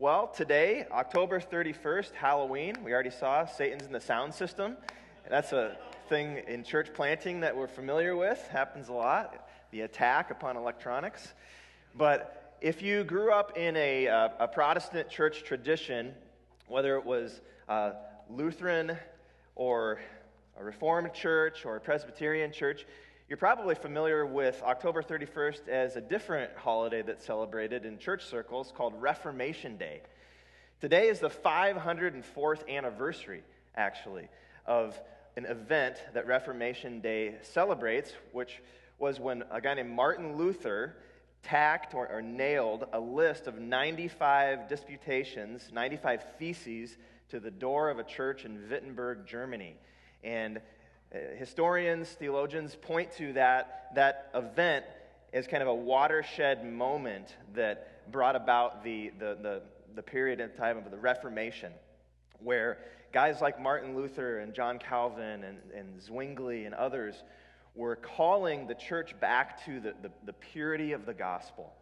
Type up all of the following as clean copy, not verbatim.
Well, today, October 31st, Halloween, we already saw Satan's in the sound system. That's a thing in church planting that we're familiar with. Happens a lot, the attack upon electronics. But if you grew up in a Protestant church tradition, whether it was Lutheran or a Reformed church or a Presbyterian church, you're probably familiar with October 31st as a different holiday that's celebrated in church circles called Reformation Day. Today is the 504th anniversary, actually, of an event that Reformation Day celebrates, which was when a guy named Martin Luther tacked or nailed a list of 95 disputations, 95 theses to the door of a church in Wittenberg, Germany. And historians, theologians point to that event as kind of a watershed moment that brought about the period in time of the Reformation, where guys like Martin Luther and John Calvin and Zwingli and others were calling the church back to the purity of the gospel.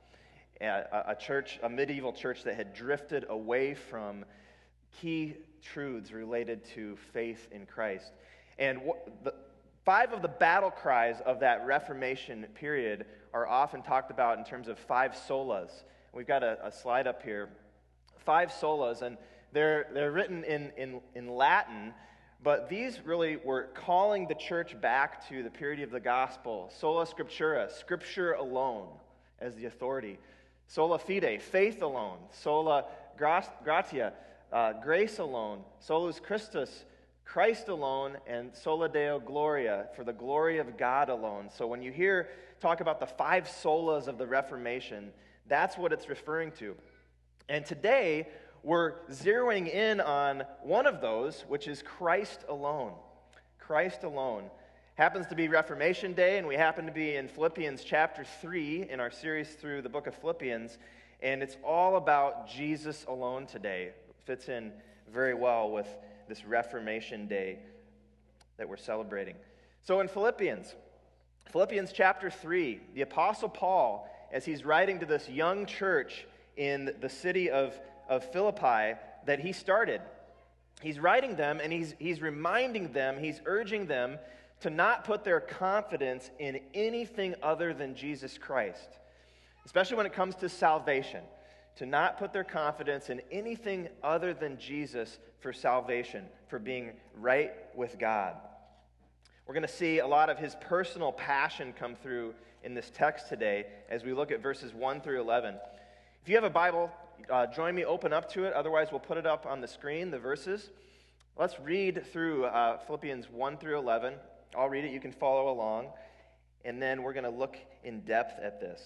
A medieval church that had drifted away from key truths related to faith in Christ. And five of the battle cries of that Reformation period are often talked about in terms of five solas. We've got a slide up here. 5 solas, and they're written in Latin, but these really were calling the church back to the purity of the gospel. Sola Scriptura, Scripture alone as the authority. Sola Fide, faith alone. Sola Gratia, grace alone. Solus Christus, Christ alone, and sola Deo Gloria, for the glory of God alone. So when you hear talk about the 5 solas of the Reformation, that's what it's referring to. And today, we're zeroing in on one of those, which is Christ alone. Christ alone. Happens to be Reformation Day, and we happen to be in Philippians chapter 3 in our series through the book of Philippians, and it's all about Jesus alone today. It fits in very well with this Reformation Day that we're celebrating. So in Philippians chapter 3, the Apostle Paul, as he's writing to this young church in the city of Philippi that he started, he's writing them and he's reminding them, he's urging them to not put their confidence in anything other than Jesus Christ, especially when it comes to salvation. To not put their confidence in anything other than Jesus for salvation, for being right with God. We're going to see a lot of his personal passion come through in this text today as we look at verses 1 through 11. If you have a Bible, join me, open up to it. Otherwise, we'll put it up on the screen, the verses. Let's read through Philippians 1 through 11. I'll read it. You can follow along. And then we're going to look in depth at this.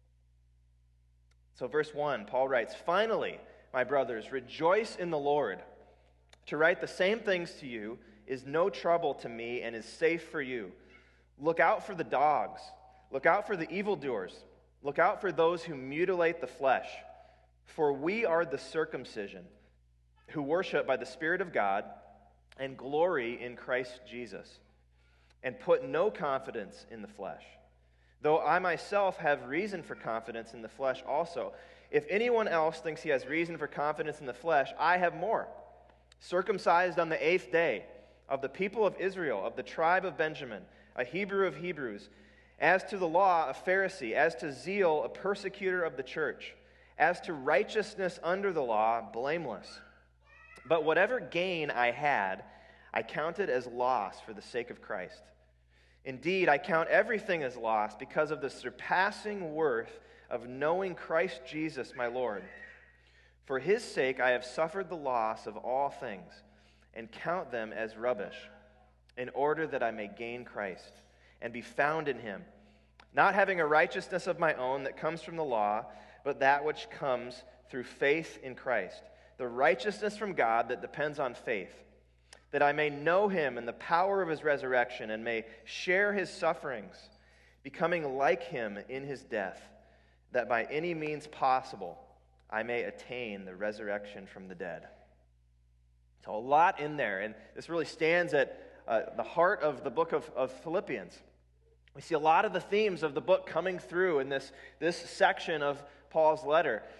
So verse 1, Paul writes, "Finally, my brothers, rejoice in the Lord. To write the same things to you is no trouble to me and is safe for you. Look out for the dogs. Look out for the evildoers. Look out for those who mutilate the flesh. For we are the circumcision, who worship by the Spirit of God and glory in Christ Jesus, and put no confidence in the flesh. Though I myself have reason for confidence in the flesh also. If anyone else thinks he has reason for confidence in the flesh, I have more. Circumcised on the 8th day, of the people of Israel, of the tribe of Benjamin, a Hebrew of Hebrews, as to the law, a Pharisee, as to zeal, a persecutor of the church, as to righteousness under the law, blameless. But whatever gain I had, I counted as loss for the sake of Christ. Indeed, I count everything as loss because of the surpassing worth of knowing Christ Jesus my Lord. For his sake I have suffered the loss of all things, and count them as rubbish, in order that I may gain Christ, and be found in him, not having a righteousness of my own that comes from the law, but that which comes through faith in Christ, the righteousness from God that depends on faith, that I may know him and the power of his resurrection, and may share his sufferings, becoming like him in his death, that by any means possible I may attain the resurrection from the dead." So a lot in there, and this really stands at the heart of the book of Philippians. We see a lot of the themes of the book coming through in this section of Paul's letter.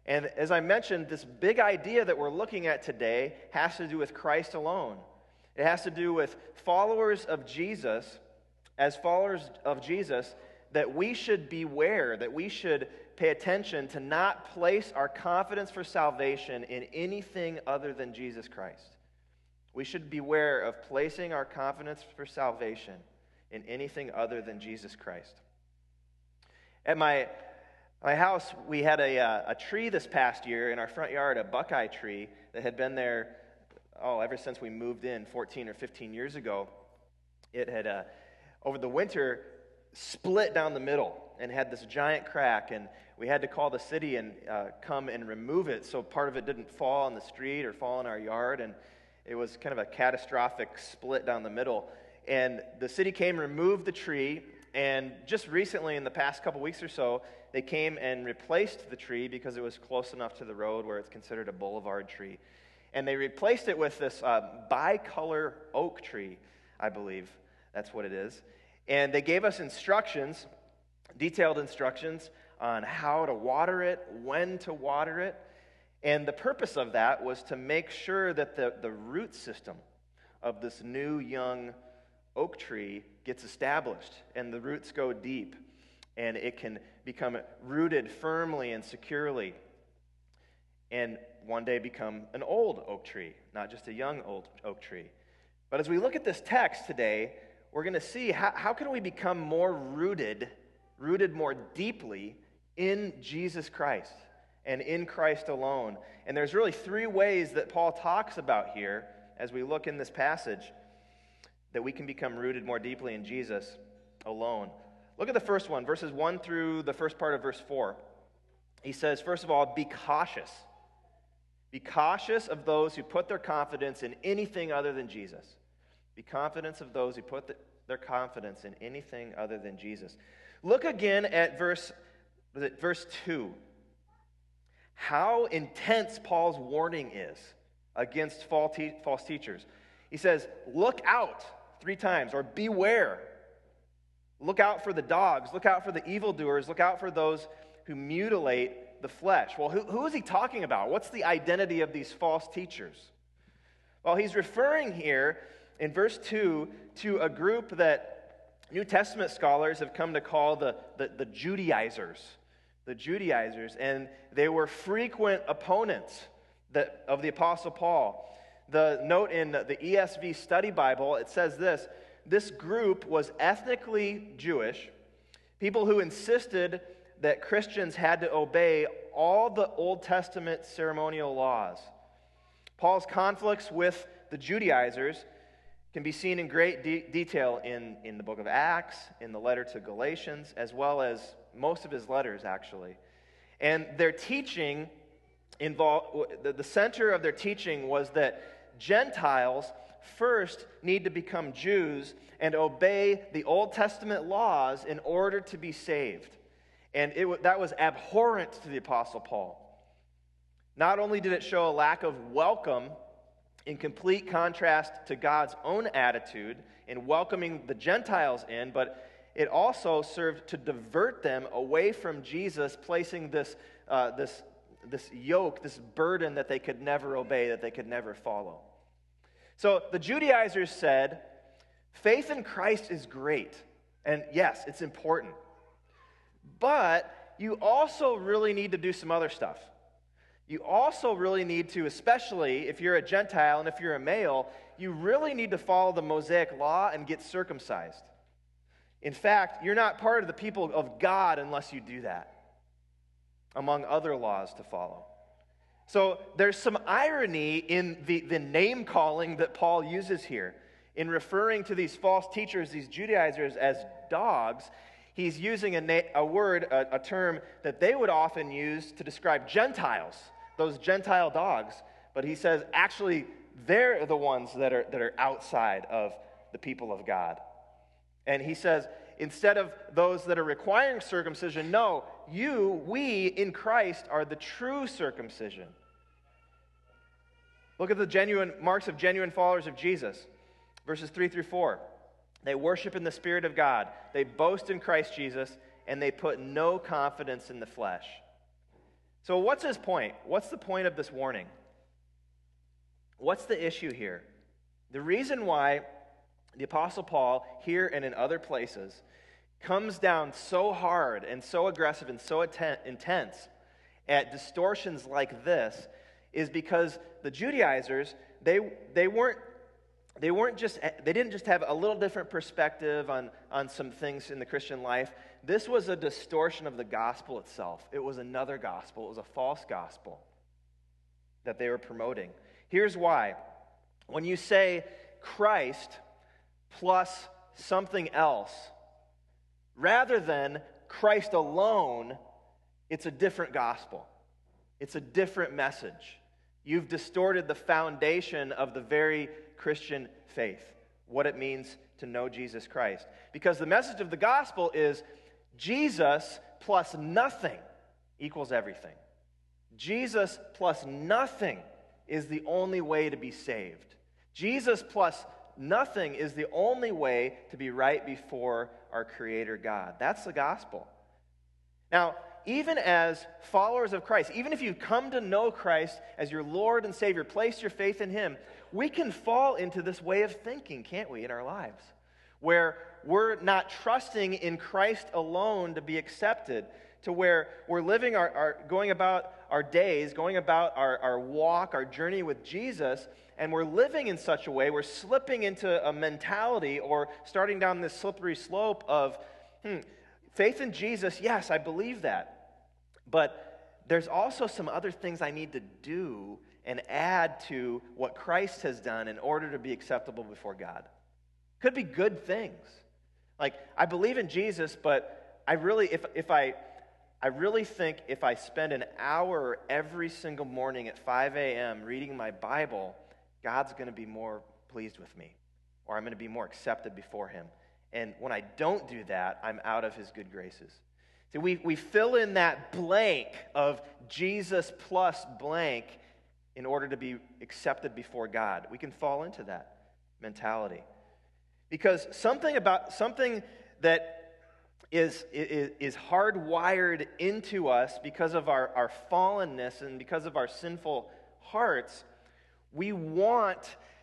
And as I mentioned, this big idea that we're looking at today has to do with Christ alone. It has to do with followers of Jesus, as followers of Jesus, that we should beware, that we should pay attention to not place our confidence for salvation in anything other than Jesus Christ. We should beware of placing our confidence for salvation in anything other than Jesus Christ. At my house, we had a tree this past year in our front yard, a buckeye tree that had been there, ever since we moved in 14 or 15 years ago. It had, over the winter, split down the middle and had this giant crack, and we had to call the city and come and remove it so part of it didn't fall on the street or fall in our yard, and it was kind of a catastrophic split down the middle. And the city came, removed the tree, and just recently, in the past couple weeks or so, they came and replaced the tree because it was close enough to the road where it's considered a boulevard tree. And they replaced it with this bicolor oak tree, I believe. That's what it is. And they gave us instructions, detailed instructions, on how to water it, when to water it. And the purpose of that was to make sure that the root system of this new young oak tree gets established and the roots go deep and it can become rooted firmly and securely and one day become an old oak tree, not just a young old oak tree. But as we look at this text today, we're going to see how can we become more rooted more deeply in Jesus Christ and in Christ alone. And there's really three ways that Paul talks about here as we look in this passage that we can become rooted more deeply in Jesus alone. Look at the first one, verses 1 through the first part of verse 4. He says, first of all, be cautious. Be cautious of those who put their confidence in anything other than Jesus. Be confident of those who put their confidence in anything other than Jesus. Look again at verse 2. How intense Paul's warning is against false teachers. He says, look out 3 times, or beware. Look out for the dogs. Look out for the evildoers. Look out for those who mutilate the flesh. Well, who is he talking about? What's the identity of these false teachers? Well, he's referring here in verse 2 to a group that New Testament scholars have come to call the Judaizers. The Judaizers, and they were frequent opponents of the Apostle Paul. The note in the ESV Study Bible, it says this group was ethnically Jewish, people who insisted that Christians had to obey all the Old Testament ceremonial laws. Paul's conflicts with the Judaizers can be seen in great detail in the book of Acts, in the letter to Galatians, as well as most of his letters, actually. And their teaching the center of their teaching was that Gentiles first need to become Jews and obey the Old Testament laws in order to be saved. And that was abhorrent to the Apostle Paul. Not only did it show a lack of welcome in complete contrast to God's own attitude in welcoming the Gentiles in, but it also served to divert them away from Jesus, placing this yoke, this burden that they could never obey, that they could never follow. So the Judaizers said, faith in Christ is great, and yes, it's important. But you also really need to do some other stuff. You also really need to, especially if you're a Gentile and if you're a male, you really need to follow the Mosaic law and get circumcised. In fact, you're not part of the people of God unless you do that, among other laws to follow. So there's some irony in the name calling that Paul uses here. In referring to these false teachers, these Judaizers, as dogs, he's using a term that they would often use to describe Gentiles, those Gentile dogs. But he says, actually, they're the ones that are outside of the people of God. And he says, instead of those that are requiring circumcision, no, we in Christ are the true circumcision. Look at the genuine marks of genuine followers of Jesus. Verses 3 through 4. They worship in the Spirit of God. They boast in Christ Jesus, and they put no confidence in the flesh. So what's his point? What's the point of this warning? What's the issue here? The reason why the Apostle Paul, here and in other places, comes down so hard and so aggressive and so intense at distortions like this is because the Judaizers, they didn't just have a little different perspective on some things in the Christian life. This was a distortion of the gospel itself. It was another gospel. It was a false gospel that they were promoting. Here's why. When you say Christ plus something else, rather than Christ alone, it's a different gospel. It's a different message. You've distorted the foundation of the very Christian faith, what it means to know Jesus Christ. Because the message of the gospel is Jesus plus nothing equals everything. Jesus plus nothing is the only way to be saved. Jesus plus nothing is the only way to be right before our Creator God. That's the gospel. Now, even as followers of Christ, even if you've come to know Christ as your Lord and Savior, placed your faith in Him, we can fall into this way of thinking, can't we, in our lives, where we're not trusting in Christ alone to be accepted, to where we're living going about our days, going about our walk, our journey with Jesus, and we're living in such a way, we're slipping into a mentality or starting down this slippery slope of, faith in Jesus, yes, I believe that. But there's also some other things I need to do and add to what Christ has done in order to be acceptable before God. Could be good things. Like, I believe in Jesus, but I really think if I spend an hour every single morning at 5 a.m. reading my Bible, God's going to be more pleased with me, or I'm going to be more accepted before Him. And when I don't do that, I'm out of His good graces. See, we fill in that blank of Jesus plus blank in order to be accepted before God. We can fall into that mentality. Because something that is hardwired into us because of our fallenness and because of our sinful hearts, we want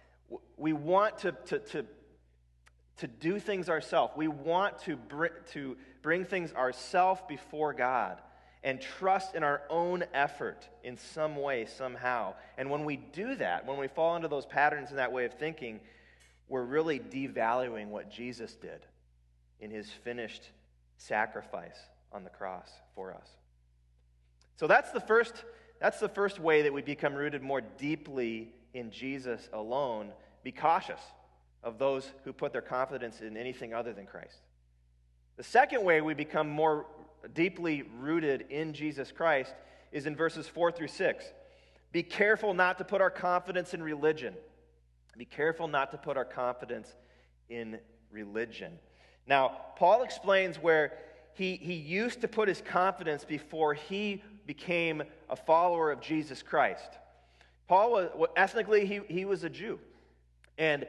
to do things ourselves. We want to bring things ourselves before God and trust in our own effort in some way, somehow. And when we do that, when we fall into those patterns and that way of thinking, we're really devaluing what Jesus did in His finished sacrifice on the cross for us. So that's the first way that we become rooted more deeply in Jesus alone. Be cautious of those who put their confidence in anything other than Christ. The second way we become more deeply rooted in Jesus Christ is in verses 4 through 6. Be careful not to put our confidence in religion. Be careful not to put our confidence in religion. Now, Paul explains where he used to put his confidence before he became a follower of Jesus Christ. Paul was ethnically he was a Jew, and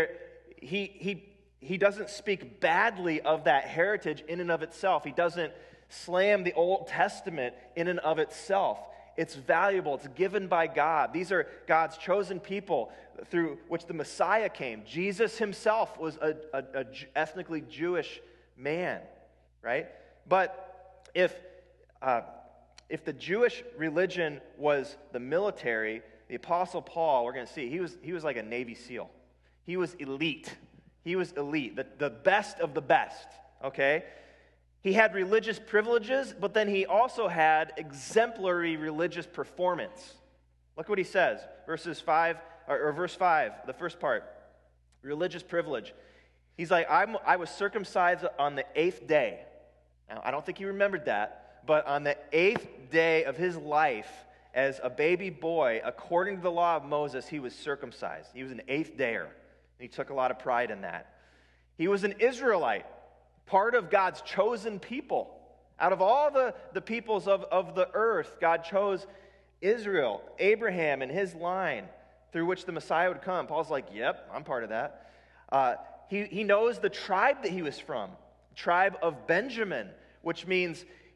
he doesn't speak badly of that heritage in and of itself. He doesn't slam the Old Testament in and of itself. It's valuable. It's given by God. These are God's chosen people through which the Messiah came. Jesus Himself was a ethnically Jewish man, right? But if the Jewish religion was the military, the Apostle Paul, we're going to see, he was like a Navy SEAL. He was elite. He was elite, the best of the best, okay? He had religious privileges, but then he also had exemplary religious performance. Look what he says, verse 5, the first part, religious privilege. He's like, I was circumcised on the 8th day. Now, I don't think he remembered that, but on the 8th day of his life as a baby boy, according to the law of Moses, he was circumcised. He was an 8th-dayer, and he took a lot of pride in that. He was an Israelite, part of God's chosen people. Out of all the peoples of the earth, God chose Israel, Abraham and his line through which the Messiah would come. Paul's like, yep, I'm part of that. He knows the tribe that he was from, tribe of Benjamin, which means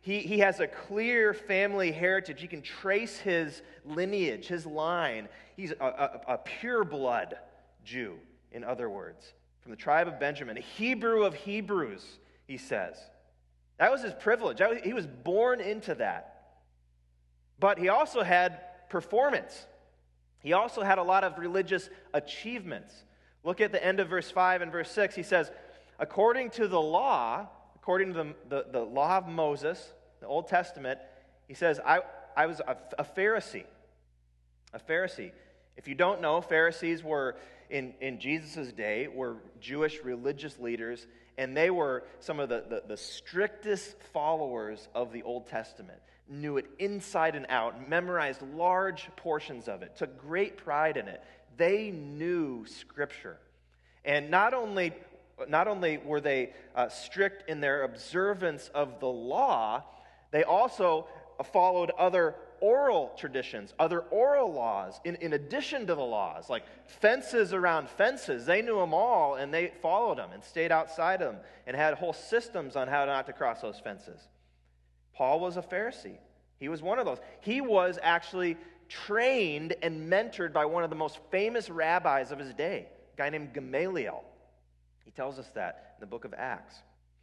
He has a clear family heritage. You can trace his lineage, his line. He's a pure blood Jew, in other words, from the tribe of Benjamin, a Hebrew of Hebrews, he says. That was his privilege. He was born into that. But he also had performance. He also had a lot of religious achievements. Look at the end of verse 5 and verse 6. He says, according to the law, according to the law of Moses, the Old Testament, he says, I was a Pharisee. A Pharisee. If you don't know, Pharisees were, in Jesus' day, were Jewish religious leaders, and they were some of the strictest followers of the Old Testament. Knew it inside and out, memorized large portions of it, took great pride in it. They knew Scripture. And not only were they strict in their observance of the law, they also followed other oral traditions, other oral laws, in addition to the laws, like fences around fences. They knew them all, and they followed them and stayed outside them and had whole systems on how not to cross those fences. Paul was a Pharisee. He was one of those. He was actually trained and mentored by one of the most famous rabbis of his day, a guy named Gamaliel. He tells us that in the book of Acts.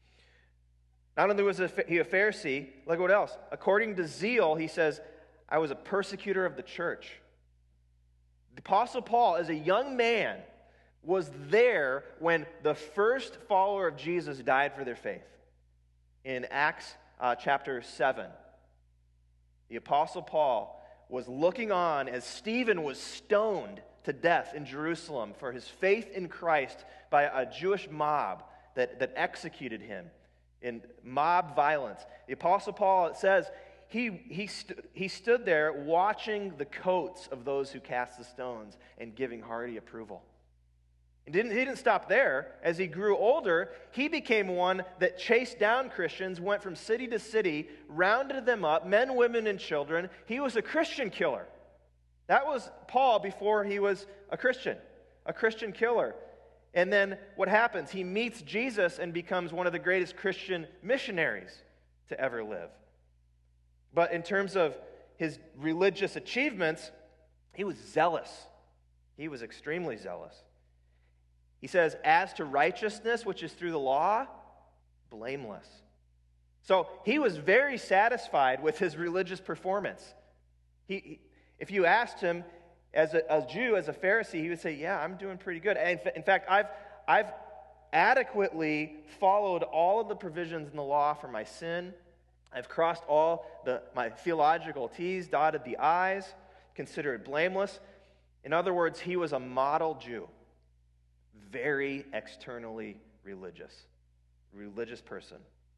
Not only was he a Pharisee, look what else. According to zeal, he says, I was a persecutor of the church. The Apostle Paul, as a young man, was there when the first follower of Jesus died for their faith. In Acts chapter 7, the Apostle Paul was looking on as Stephen was stoned to death in Jerusalem for his faith in Christ by a Jewish mob that executed him in mob violence. The Apostle Paul, it says, he stood there watching the coats of those who cast the stones and giving hearty approval. He didn't stop there. As he grew older, he became one that chased down Christians, went from city to city, rounded them up, men, women, and children. He was a Christian killer. That was Paul before he was a Christian killer. And then what happens? He meets Jesus and becomes one of the greatest Christian missionaries to ever live. But in terms of his religious achievements, he was zealous. He was extremely zealous. He says, as to righteousness, which is through the law, blameless. So he was very satisfied with his religious performance. If you asked him, as a Jew, as a Pharisee, he would say, yeah, I'm doing pretty good. And in fact, I've adequately followed all of the provisions in the law for my sin. I've crossed all my theological T's, dotted the I's, considered blameless. In other words, he was a model Jew. Very externally religious person.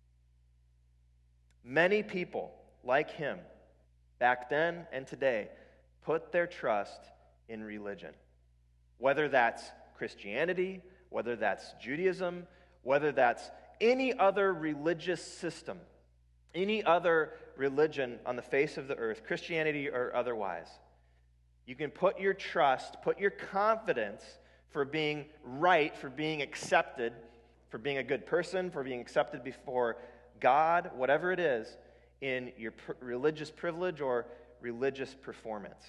Many people like him, back then and today, put their trust in religion. Whether that's Christianity, whether that's Judaism, whether that's any other religious system, any other religion on the face of the earth, Christianity or otherwise. You can put your trust, put your confidence for being right, for being accepted, for being a good person, for being accepted before God, whatever it is, in your religious privilege or religious performance.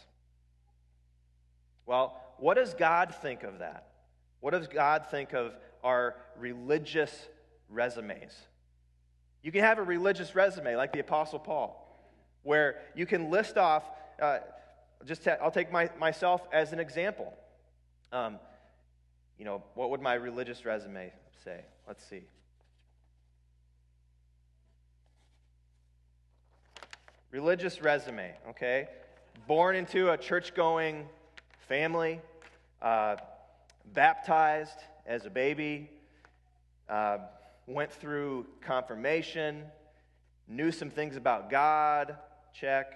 Well, what does God think of that? What does God think of our religious resumes? You can have a religious resume like the Apostle Paul, where you can list off, I'll take myself as an example. What would my religious resume say? Let's see. Religious resume, okay? Born into a church-going family, baptized as a baby, went through confirmation, knew some things about God, check,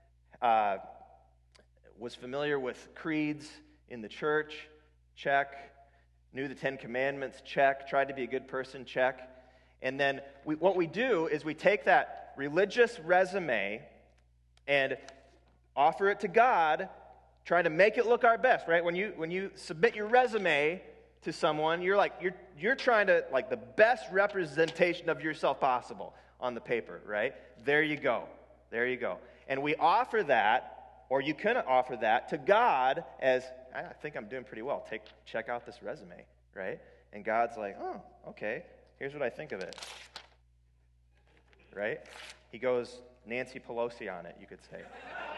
was familiar with creeds in the church, check, knew the Ten Commandments, check, tried to be a good person, check. And then what we do is we take that religious resume and offer it to God, trying to make it look our best, right? When you submit your resume to someone, you're trying to, like, the best representation of yourself possible. on the paper, right? There you go. There you go. And we offer that, or you can offer that to God as, I think I'm doing pretty well. Check out this resume, right? And God's like, oh, okay, here's what I think of it, right? He goes Nancy Pelosi on it, you could say.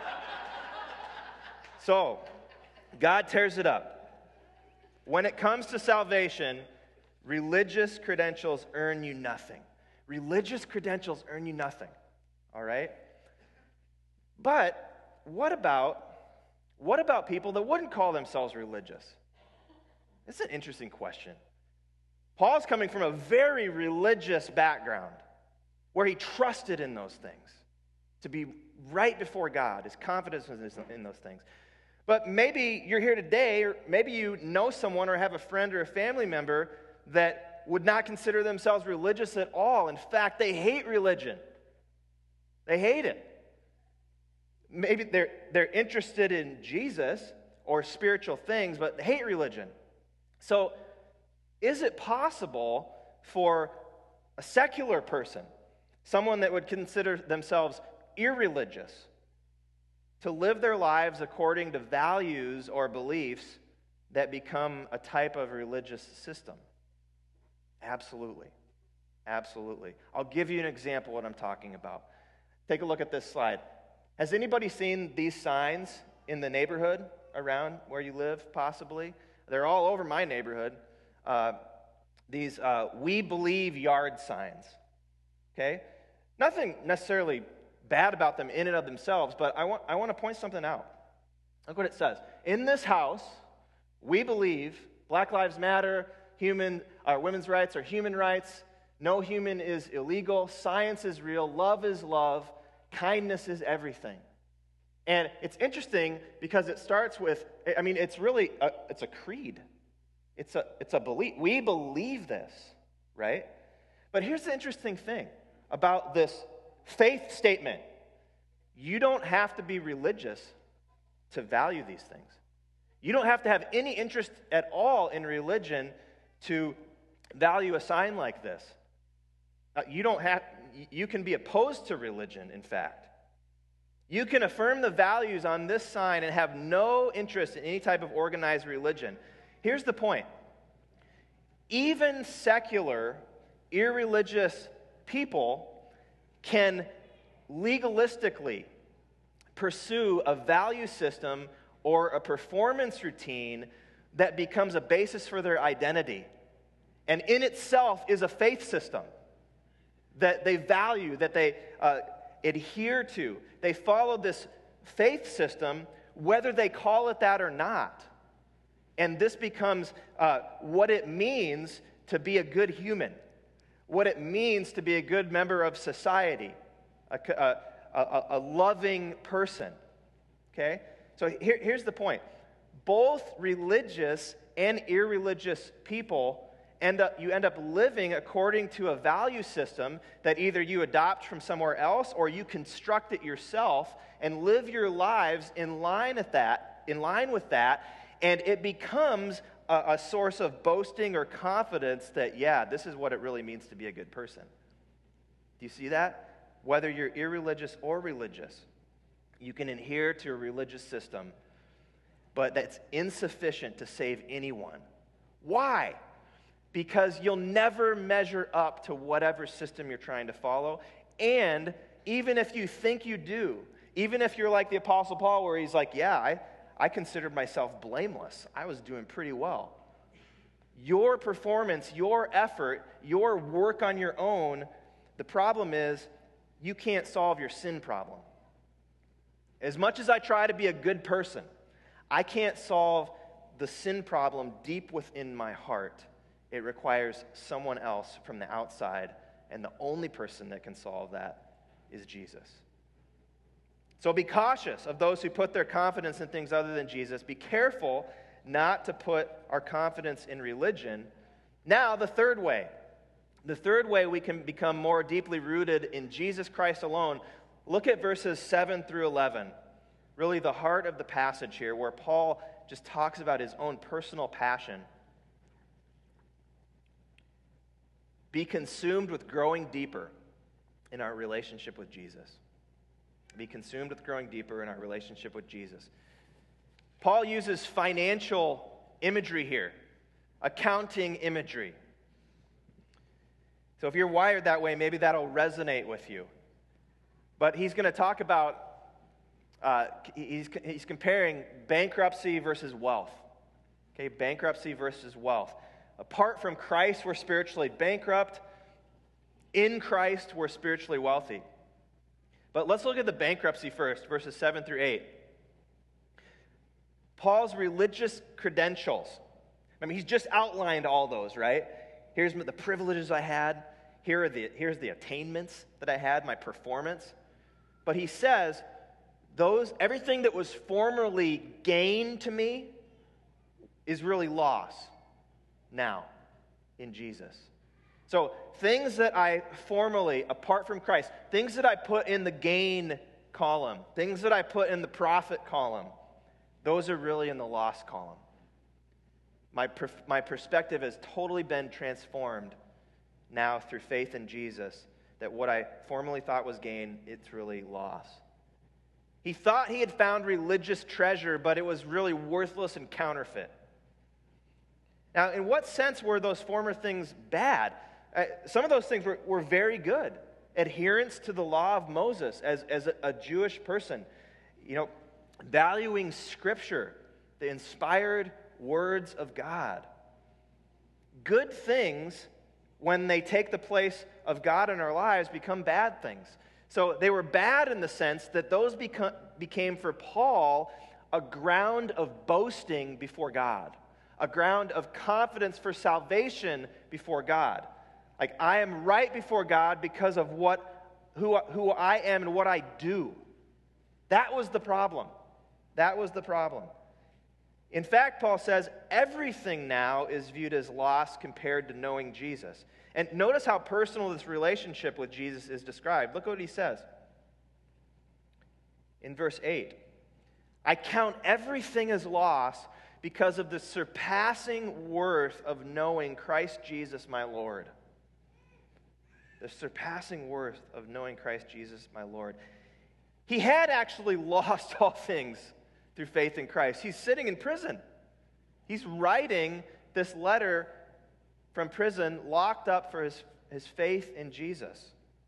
So, God tears it up. When it comes to salvation, religious credentials earn you nothing. Religious credentials earn you nothing, all right? But what about people that wouldn't call themselves religious? It's an interesting question. Paul's coming from a very religious background where he trusted in those things, to be right before God, his confidence was in those things. But maybe you're here today, or maybe you know someone or have a friend or a family member that would not consider themselves religious at all. In fact, they hate religion. They hate it. Maybe they're interested in Jesus or spiritual things, but they hate religion. So, is it possible for a secular person, someone that would consider themselves irreligious, to live their lives according to values or beliefs that become a type of religious system? Absolutely. Absolutely. I'll give you an example of what I'm talking about. Take a look at this slide. Has anybody seen these signs in the neighborhood around where you live, possibly? They're all over my neighborhood. These "We Believe" yard signs. Okay? Nothing necessarily bad about them in and of themselves, but I want to point something out. Look what it says. In this house, we believe Black Lives Matter, women's rights are human rights, no human is illegal, science is real, love is love, kindness is everything. And it's interesting because it starts with, it's really, it's a creed. It's a belief. We believe this, right? But here's the interesting thing about this faith statement. You don't have to be religious to value these things. You don't have to have any interest at all in religion to value a sign like this. You can be opposed to religion, in fact. You can affirm the values on this sign and have no interest in any type of organized religion. Here's the point. Even secular, irreligious people can legalistically pursue a value system or a performance routine that becomes a basis for their identity, and in itself is a faith system that they value, that they adhere to. They follow this faith system whether they call it that or not. And this becomes what it means to be a good human, what it means to be a good member of society, a loving person. Okay? So here's the point. Both religious and irreligious people you end up living according to a value system that either you adopt from somewhere else or you construct it yourself and live your lives in line with that, and it becomes a source of boasting or confidence that, yeah, this is what it really means to be a good person. Do you see that? Whether you're irreligious or religious, you can adhere to a religious system, but that's insufficient to save anyone. Why? Because you'll never measure up to whatever system you're trying to follow. And even if you think you do, even if you're like the Apostle Paul where he's like, yeah, I considered myself blameless. I was doing pretty well. Your performance, your effort, your work on your own, the problem is you can't solve your sin problem. As much as I try to be a good person, I can't solve the sin problem deep within my heart. It requires someone else from the outside, and the only person that can solve that is Jesus. So be cautious of those who put their confidence in things other than Jesus. Be careful not to put our confidence in religion. Now, the third way. The third way we can become more deeply rooted in Jesus Christ alone. Look at verses 7 through 11. Really the heart of the passage here, where Paul just talks about his own personal passion. Be consumed with growing deeper in our relationship with Jesus. Be consumed with growing deeper in our relationship with Jesus. Paul uses financial imagery here, accounting imagery. So if you're wired that way, maybe that'll resonate with you. But he's going to talk about, he's comparing bankruptcy versus wealth. Okay, bankruptcy versus wealth. Apart from Christ, we're spiritually bankrupt. In Christ, we're spiritually wealthy. But let's look at the bankruptcy first, verses 7 through 8. Paul's religious credentials. I mean, he's just outlined all those, right? Here's the privileges I had. Here's the attainments that I had, my performance. But he says, everything that was formerly gain to me is really loss now in Jesus. So things that I formerly, apart from Christ, things that I put in the gain column, things that I put in the profit column, those are really in the loss column. My perspective has totally been transformed now through faith in Jesus, that what I formerly thought was gain, it's really loss. He thought he had found religious treasure, but it was really worthless and counterfeit. Now, in what sense were those former things bad? Some of those things were very good. Adherence to the law of Moses as a Jewish person. Valuing Scripture, the inspired words of God. Good things, when they take the place of God in our lives, become bad things. So they were bad in the sense that those became for Paul a ground of boasting before God, a ground of confidence for salvation before God. Like, I am right before God because of who I am and what I do. That was the problem. That was the problem. In fact, Paul says, everything now is viewed as loss compared to knowing Jesus. And notice how personal this relationship with Jesus is described. Look what he says. In verse 8, I count everything as loss because of the surpassing worth of knowing Christ Jesus my Lord. The surpassing worth of knowing Christ Jesus my Lord. He had actually lost all things through faith in Christ. He's sitting in prison. He's writing this letter from prison, locked up for his faith in Jesus.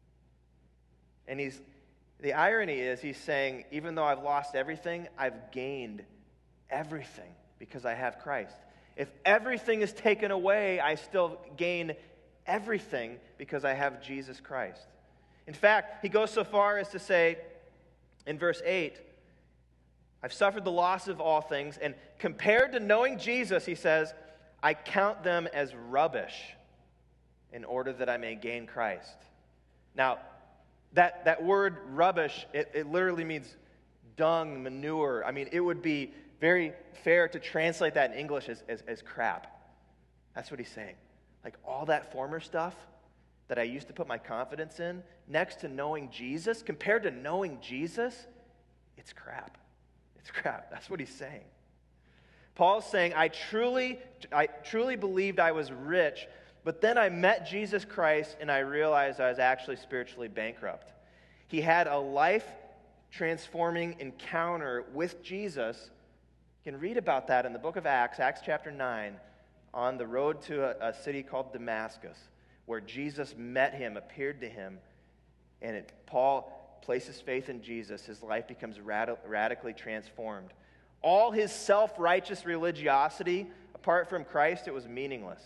And the irony is he's saying, even though I've lost everything, I've gained everything because I have Christ. If everything is taken away, I still gain everything because I have Jesus Christ. In fact, he goes so far as to say in verse 8, I've suffered the loss of all things, and compared to knowing Jesus, he says, I count them as rubbish in order that I may gain Christ. Now, that word rubbish, it literally means dung, manure. I mean, it would be very fair to translate that in English as crap. That's what he's saying. Like, all that former stuff that I used to put my confidence in, next to knowing Jesus, compared to knowing Jesus, it's crap. It's crap. That's what he's saying. Paul's saying, I truly believed I was rich, but then I met Jesus Christ and I realized I was actually spiritually bankrupt. He had a life-transforming encounter with Jesus. You can read about that in the book of Acts, Acts chapter 9, on the road to a city called Damascus, where Jesus met him, appeared to him, and Paul places faith in Jesus. His life becomes radically transformed. All his self-righteous religiosity, apart from Christ, it was meaningless.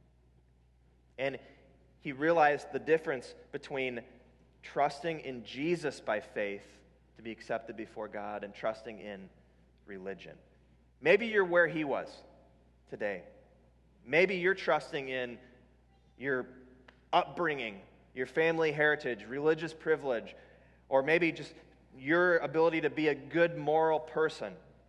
And he realized the difference between trusting in Jesus by faith to be accepted before God and trusting in religion. Maybe you're where he was today. Maybe you're trusting in your upbringing, your family heritage, religious privilege, or maybe just your ability to be a good moral person,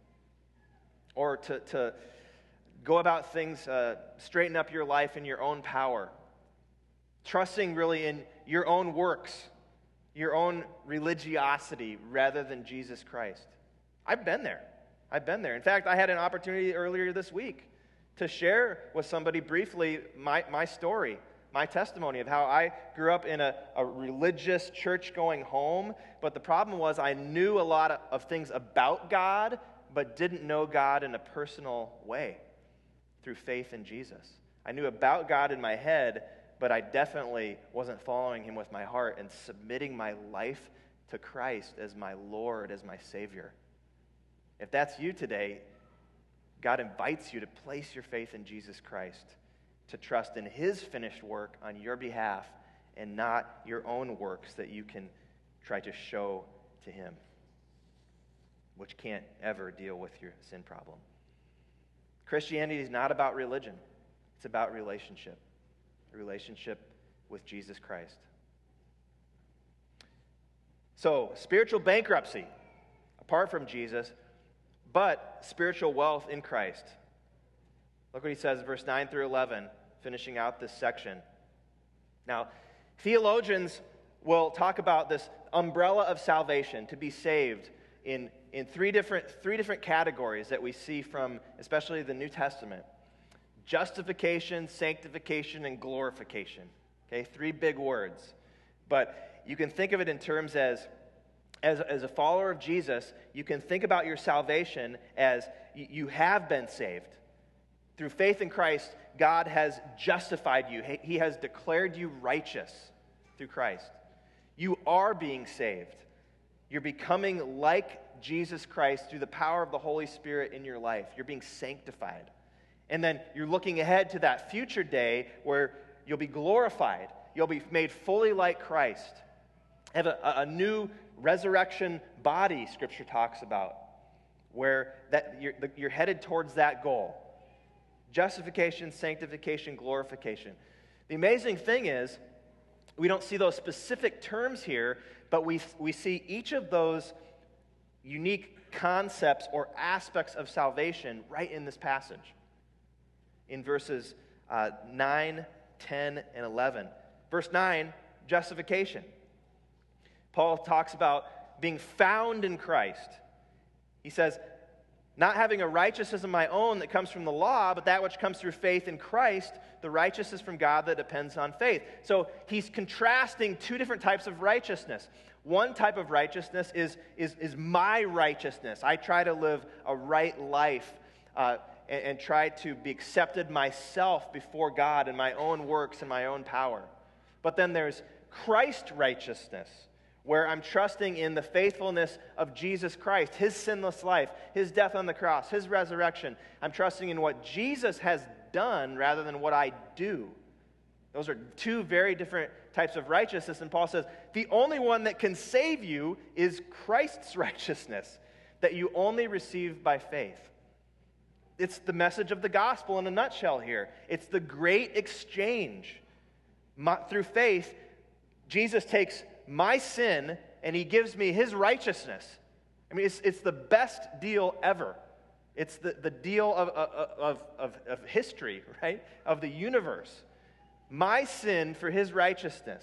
or to go about things, straighten up your life in your own power, trusting really in your own works, your own religiosity rather than Jesus Christ. I've been there. In fact, I had an opportunity earlier this week to share with somebody briefly my story, my testimony of how I grew up in a religious church-going home, but the problem was I knew a lot of things about God, but didn't know God in a personal way through faith in Jesus. I knew about God in my head, but I definitely wasn't following him with my heart and submitting my life to Christ as my Lord, as my Savior. If that's you today, God invites you to place your faith in Jesus Christ, to trust in his finished work on your behalf and not your own works that you can try to show to him, which can't ever deal with your sin problem. Christianity is not about religion. It's about relationship, a relationship with Jesus Christ. So, spiritual bankruptcy, apart from Jesus, but spiritual wealth in Christ. Look what he says, verse 9 through 11, finishing out this section. Now, theologians will talk about this umbrella of salvation, to be saved, in three different categories that we see from especially the New Testament. Justification, sanctification, and glorification. Okay, three big words. But you can think of it in terms as a follower of Jesus, you can think about your salvation as you have been saved. Through faith in Christ, God has justified you. He has declared you righteous through Christ. You are being saved. You're becoming like Jesus Christ through the power of the Holy Spirit in your life. You're being sanctified. And then you're looking ahead to that future day where you'll be glorified. You'll be made fully like Christ. Have a new resurrection body, Scripture talks about, where you're headed towards that goal. Justification, sanctification, glorification. The amazing thing is, we don't see those specific terms here, but we see each of those unique concepts or aspects of salvation right in this passage. In verses 9, 10, and 11. Verse 9, justification. Paul talks about being found in Christ. He says, not having a righteousness of my own that comes from the law, but that which comes through faith in Christ, the righteousness from God that depends on faith. So he's contrasting two different types of righteousness. One type of righteousness is my righteousness. I try to live a right life and try to be accepted myself before God in my own works and my own power. But then there's Christ righteousness, where I'm trusting in the faithfulness of Jesus Christ, his sinless life, his death on the cross, his resurrection. I'm trusting in what Jesus has done rather than what I do. Those are two very different types of righteousness. And Paul says, the only one that can save you is Christ's righteousness, that you only receive by faith. It's the message of the gospel in a nutshell here. It's the great exchange. Through faith, Jesus takes my sin and he gives me his righteousness. I mean, it's the best deal ever. It's the deal of history, right? Of the universe. My sin for his righteousness.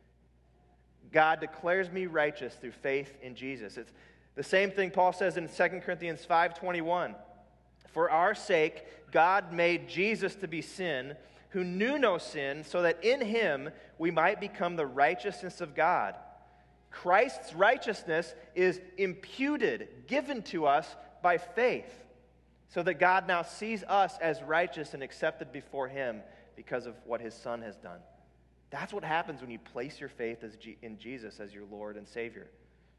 God declares me righteous through faith in Jesus. It's the same thing Paul says in 2 Corinthians 5:21. For our sake, God made Jesus to be sin, who knew no sin, so that in him we might become the righteousness of God. Christ's righteousness is imputed, given to us by faith, so that God now sees us as righteous and accepted before him because of what his Son has done. That's what happens when you place your faith in Jesus as your Lord and Savior.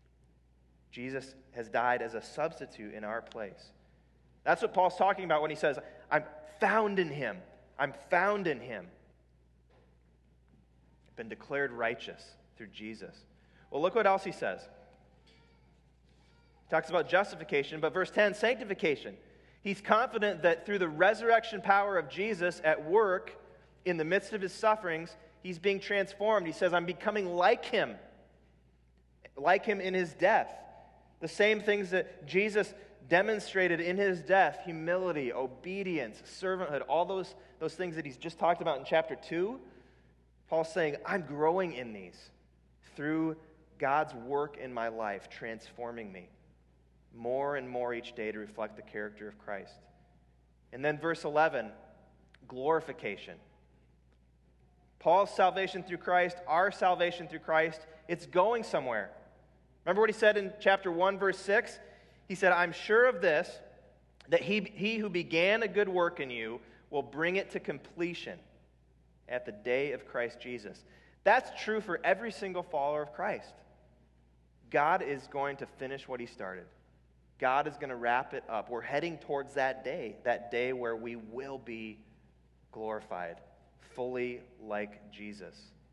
Jesus has died as a substitute in our place. That's what Paul's talking about when he says, I'm found in him. I'm found in him. I've been declared righteous through Jesus. Well, look what else he says. He talks about justification, but verse 10, sanctification. He's confident that through the resurrection power of Jesus at work in the midst of his sufferings, he's being transformed. He says, I'm becoming like him in his death. The same things that Jesus demonstrated in his death, humility, obedience, servanthood, all those things that he's just talked about in chapter 2, Paul's saying, I'm growing in these through God's work in my life, transforming me more and more each day to reflect the character of Christ. And then verse 11, glorification. Paul's salvation through Christ, our salvation through Christ, it's going somewhere. Remember what he said in chapter 1, verse 6? He said, I'm sure of this, that he who began a good work in you will bring it to completion at the day of Christ Jesus. That's true for every single follower of Christ. God is going to finish what he started. God is going to wrap it up. We're heading towards that day where we will be glorified, fully like Jesus.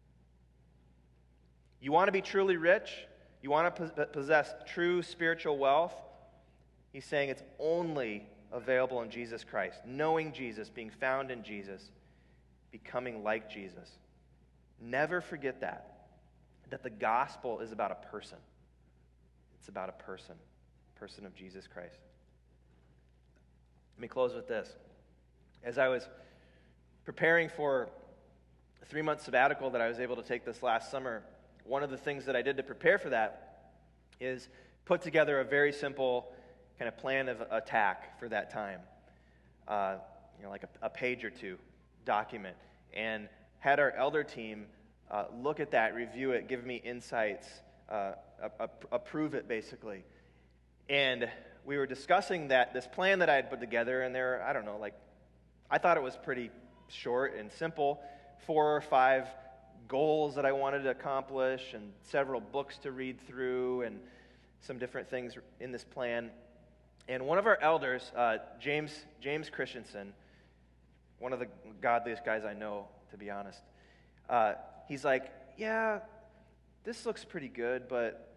You want to be truly rich? You want to possess true spiritual wealth? He's saying it's only available in Jesus Christ. Knowing Jesus, being found in Jesus, becoming like Jesus. Never forget that the gospel is about a person. It's about a person of Jesus Christ. Let me close with this. As I was preparing for a 3-month sabbatical that I was able to take this last summer, one of the things that I did to prepare for that is put together a very simple kind of plan of attack for that time. Like a page or two document, and had our elder team look at that, review it, give me insights, approve it basically. And we were discussing this plan that I had put together, and I thought it was pretty short and simple, 4 or 5 goals that I wanted to accomplish, and several books to read through, and some different things in this plan. And one of our elders, James Christensen, one of the godliest guys I know, to be honest, he's like, yeah, this looks pretty good, but,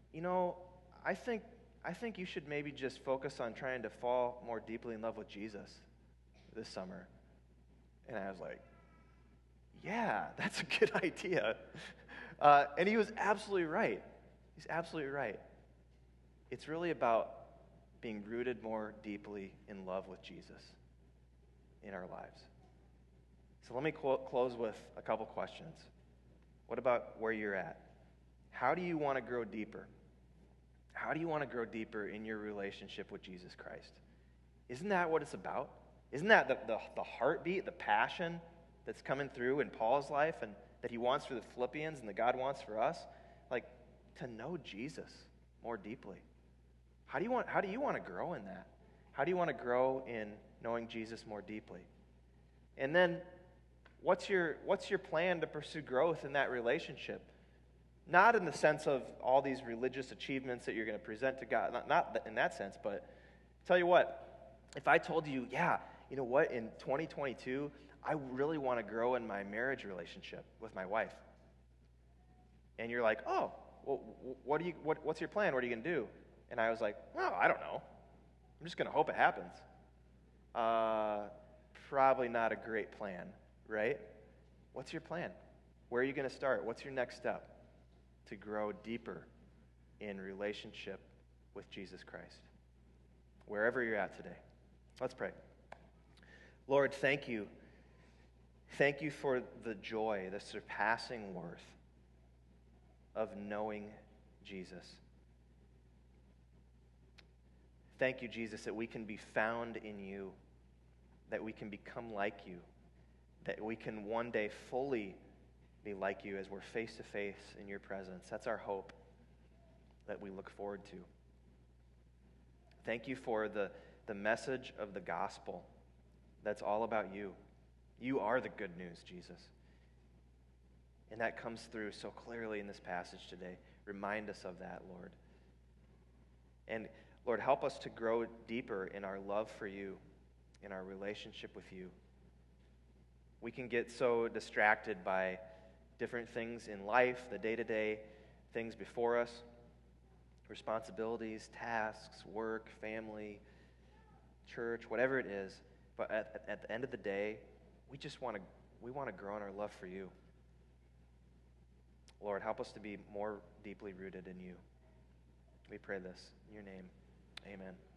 I think you should maybe just focus on trying to fall more deeply in love with Jesus this summer. And I was like, yeah, that's a good idea. And he was absolutely right. He's absolutely right. It's really about being rooted more deeply in love with Jesus in our lives. So let me close with a couple questions. What about where you're at? How do you want to grow deeper? How do you want to grow deeper in your relationship with Jesus Christ? Isn't that what it's about? Isn't that the heartbeat, the passion that's coming through in Paul's life, and that he wants for the Philippians and that God wants for us? Like, to know Jesus more deeply. How do you want to grow in that? How do you want to grow in knowing Jesus more deeply? And then, what's your plan to pursue growth in that relationship? Not in the sense of all these religious achievements that you're going to present to God, not in that sense, but tell you what, if I told you, yeah, you know what, in 2022, I really want to grow in my marriage relationship with my wife. And you're like, oh, well, what's your plan? What are you going to do? And I was like, well, I don't know. I'm just going to hope it happens. Probably not a great plan, right? What's your plan? Where are you going to start? What's your next step to grow deeper in relationship with Jesus Christ? Wherever you're at today. Let's pray. Lord, thank you. Thank you for the joy, the surpassing worth of knowing Jesus. Thank you, Jesus, that we can be found in you, that we can become like you, that we can one day fully be like you as we're face to face in your presence. That's our hope that we look forward to. Thank you for the message of the gospel that's all about you. You are the good news, Jesus. And that comes through so clearly in this passage today. Remind us of that, Lord. And Lord, help us to grow deeper in our love for you, in our relationship with you. We can get so distracted by different things in life, the day-to-day things before us, responsibilities, tasks, work, family, church, whatever it is. But at the end of the day, we want to grow in our love for you. Lord, help us to be more deeply rooted in you. We pray this in your name. Amen.